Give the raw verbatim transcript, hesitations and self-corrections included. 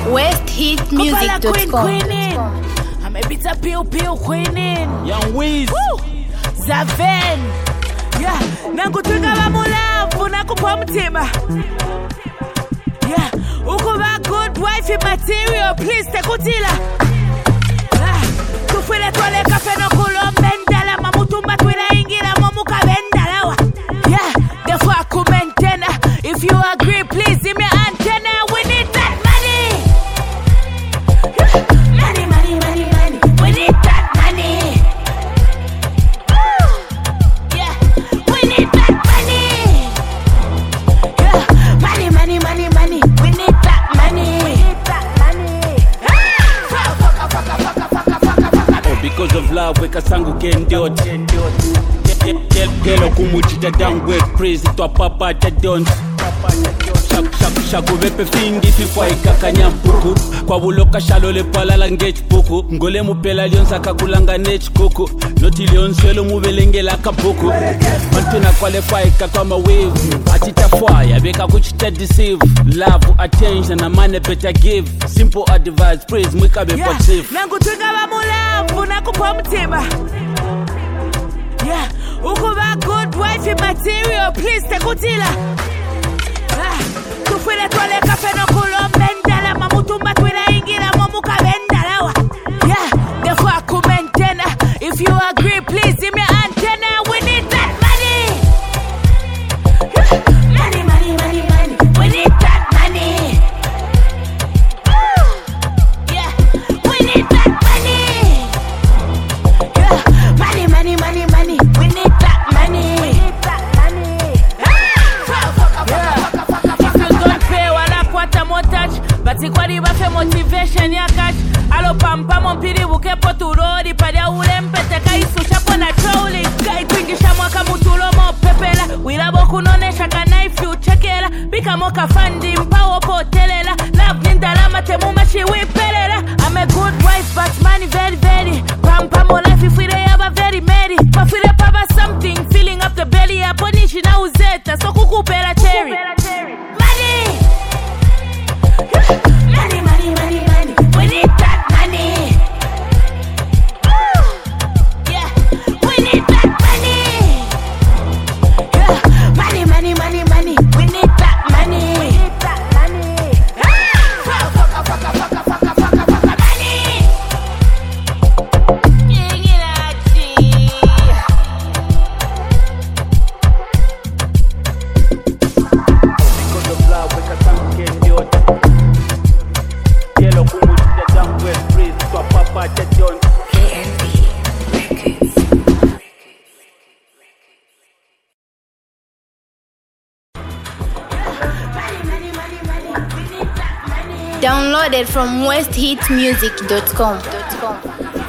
west hit music dot com. I'm a bit of pill pill queening. Young Wiz Zaven. Yeah, nakutwika bamulavu nakupa mtima. Yeah, ukuba good wife material, please tekutila. Ah, tufile twale kafe no kulo mendala mamutumba twila ingira momuka bendala. Yeah, therefore I kumentena. If you agree, please give me antenna. We need that money. Yeah. Money, money, money, money. We need that money. Woo. Yeah, we need that money. Yeah, money, money, money, money. We need that money. We need that money. Ah. Oh, because of love, we kasangu kendiot. Hello kumujita down with praise to papa ta don't. Shak shak shak vepe fingi fifwa ikakanya mpuku kwa buloka shalole pala la ngech puku ngole mupela lionsa kakulanga nech kuku noti lionswelo mubelengela kapuku mantuna qualify kakama wave atita fire beka kuchita deceive love attention na money better give simple advice praise mwika be positive nangutwika bamulavu nakupa mtima. Yeah, ukuba good wife material, please tekutila. Ah, tufile twale kafe no kulo mendala mamutumba twila ingira momuka bendala. Yeah, therefore I kumentena. If you agree, please give me antenna. We need that money. Yeah. Money, money, money, money. We need that money. Woo. Yeah, we need that money. Yeah, money, money, money, money. We need that money. We need that money. Ah. Yeah. If you don't pay, wala kwata montage. But ikwadi bafe motivation ya catch. Alo pampa mompiri buke poturori. Padia ule mpete kaisu shapo na trolling. Kai twingisha mwaka mutulo mo pepela. Wila boku nonesha ka knife you chekela. Bika moka fandi mpawo potelela. Love nindalama temuma shiwipelela. I'm a good wife but money very very. Pampa mo life if we dey have a very merry. Mafire papa something filling up the belly. Aponishi na uzeta so kukupela cherry. Money. Money, money, money, money. We need that money. Woo. Yeah, we need that money. Yeah, money, money, money, money. We need that money. We need that money. Ah. Money. Yeah, get out here. because of love we kasangu kendiot. Hello kumujita down with praise to papa ta don't. K N B Records. Money, money, money, money. We need that money. Downloaded from west hit music dot com.